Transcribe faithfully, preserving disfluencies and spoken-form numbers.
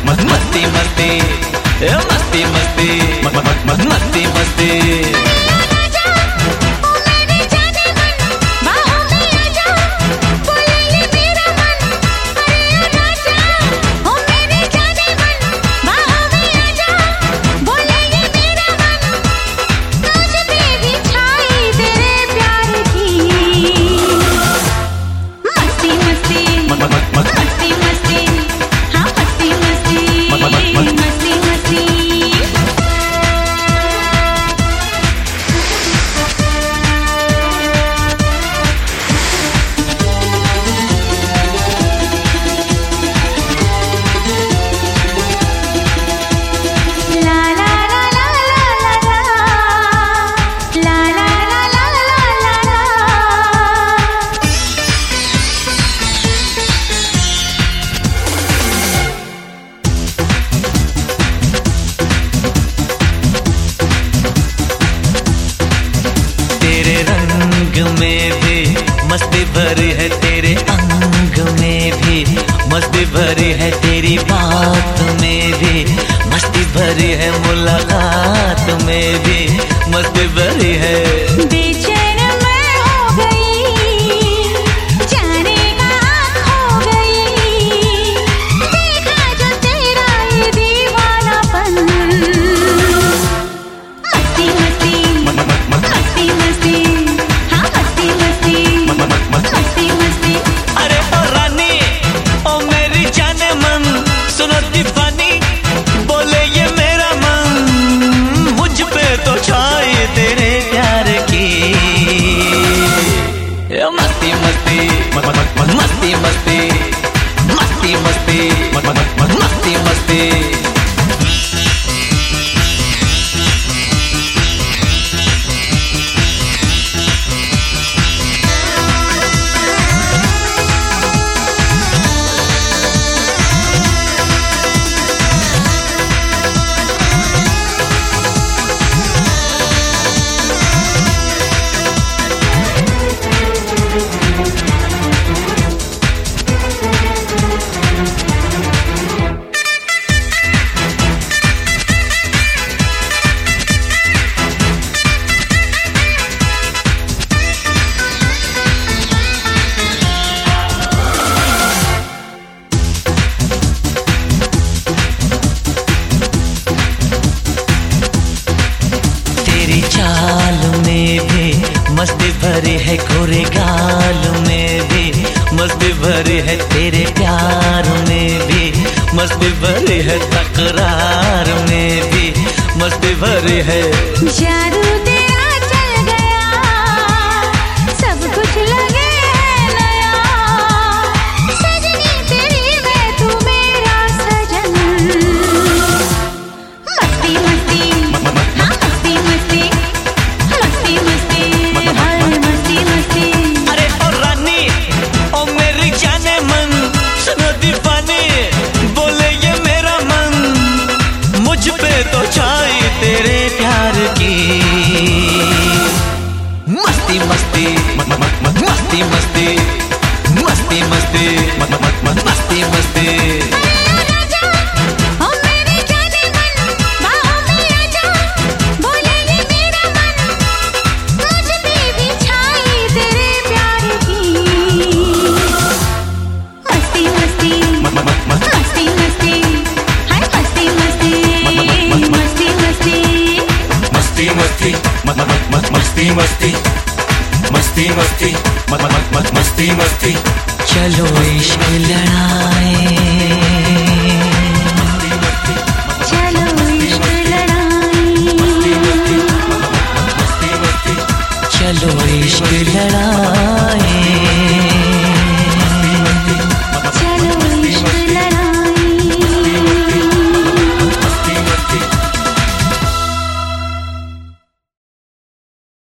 मस्ती मस्ती मस्ती मस्ती मस्ती मस्ती। में भी मस्ती भरी है, तेरे अंग में भी मस्ती भरी है, तेरी बात में भी मस्ती भरी है, मुलाकात में भी मस्ती भरी है। बेचैन मैं हो गई, जाने का खो गई, देखा जो तेरा ये दीवानापन। मस्ती मस्ती मस्ती मस्ती मस्ती मस्ती। अरे ओ रानी, ओ मेरी जाने मन, सुनो दीवानी, बोले ये मेरा मन, मुझ पे तो छाई तेरे प्यार की मस्ती मस्ती मस्ती मस्ती मस्ती मस्ती मस्ती मस्ती। चाल में भी मस्ती भरी है, गोरे गाल में भी मस्ती भरी है, तेरे प्यार में भी मस्ती भरी है, तकरार में भी मस्ती भरी है। जादू तेरा चल गया, सब कुछ लगे है नया, सजनी तेरी मैं तू मेरा सजन। मस्ती मस्ती हाँ मस्ती मस्ती मस्ती मस्ती हर मस्ती मस्ती। अरे ओ रानी, ओ मेरी जाने मन, सुनो दीवानी, बोले ये मेरा मन, मुझ पे तो छाई तेरे प्यार की मस्ती मस्ती मस्ती मस्ती मस्ती मस्ती मस्ती मस्ती। मस्ती मस्ती मस्ती मस्ती मस्ती मस्ती। चलो इश्क लड़ाए, चलो इश्क लड़ाए, चलो